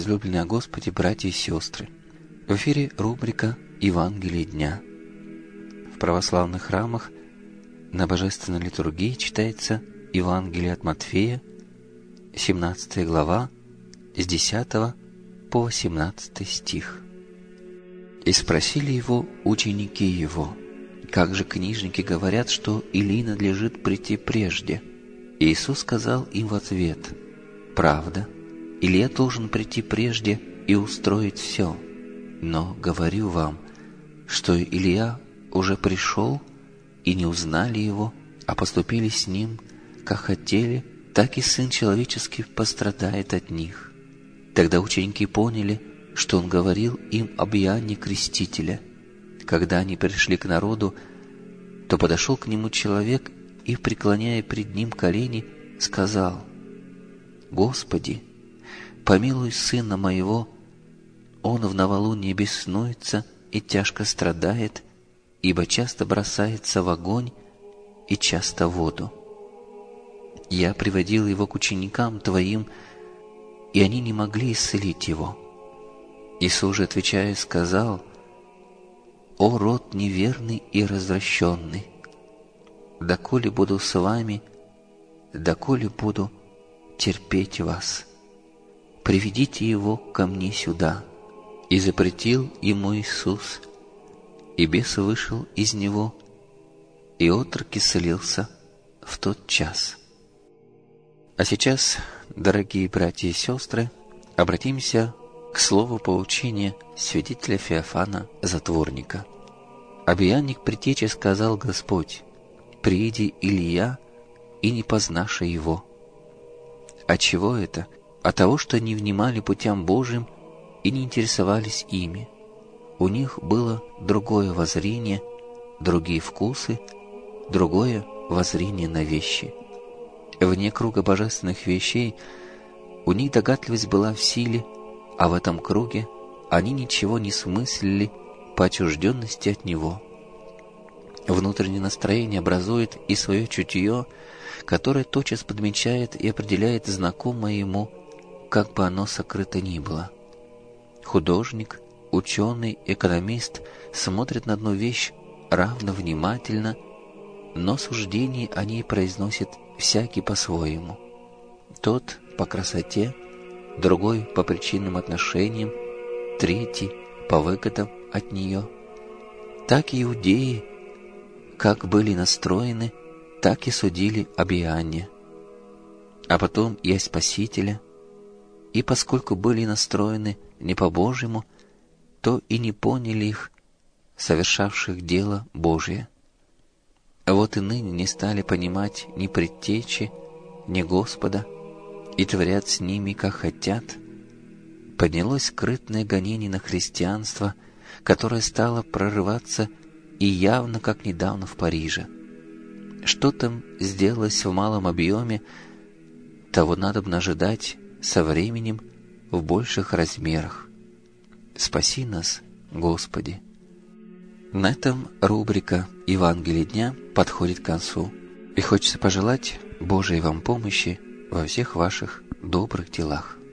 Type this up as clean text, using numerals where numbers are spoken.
Возлюбленные Господи, братья и сестры, в эфире рубрика «Евангелие дня». В православных храмах на Божественной литургии читается Евангелие от Матфея, 17 глава, с 10 по 18 стих. «И спросили его ученики его, как же книжники говорят, что Илии надлежит прийти прежде? И Иисус сказал им в ответ: правда, Илия должен прийти прежде и устроить все. Но говорю вам, что Илия уже пришел, и не узнали его, а поступили с ним, как хотели, так и Сын Человеческий пострадает от них». Тогда ученики поняли, что он говорил им об Иоанне Крестителе. Когда они пришли к народу, то подошел к нему человек и, преклоняя пред ним колени, сказал: «Господи, помилуй сына моего, он в новолуние беснуется и тяжко страдает, ибо часто бросается в огонь и часто в воду. Я приводил его к ученикам Твоим, и они не могли исцелить его». Иисус же, отвечая, сказал: «О род неверный и развращенный! Доколе буду с вами, доколе буду терпеть вас? Приведите его ко мне сюда». И запретил ему Иисус, и бес вышел из него, и отрок исцелился в тот час. А сейчас, дорогие братья и сестры, обратимся к слову поучения святителя Феофана Затворника. «Об Иоанне Предтече сказал Господь: прииди Илия, и не познаша его». От чего это? От того, что не внимали путям Божьим и не интересовались ими. У них было другое воззрение, другие вкусы, другое воззрение на вещи. Вне круга божественных вещей у них догадливость была в силе, а в этом круге они ничего не смыслили по отчужденности от него. Внутреннее настроение образует и свое чутье, которое тотчас подмечает и определяет знакомое ему, как бы оно сокрыто ни было. Художник, ученый, экономист смотрит на одну вещь равно внимательно, но суждение о ней произносит всякий по-своему. Тот по красоте, другой по причинным отношениям, третий по выгодам от нее. Так и иудеи, как были настроены, так и судили об Иоанне, а потом и о Спасителе, и поскольку были настроены не по-божьему, то и не поняли их, совершавших дело Божие. Вот и ныне не стали понимать ни Предтечи, ни Господа, и творят с ними, как хотят. Поднялось скрытное гонение на христианство, которое стало прорываться и явно, как недавно в Париже. Что там сделалось в малом объеме, того надобно ожидать со временем в больших размерах. Спаси нас, Господи! На этом рубрика «Евангелие дня» подходит к концу, и хочется пожелать Божией вам помощи во всех ваших добрых делах.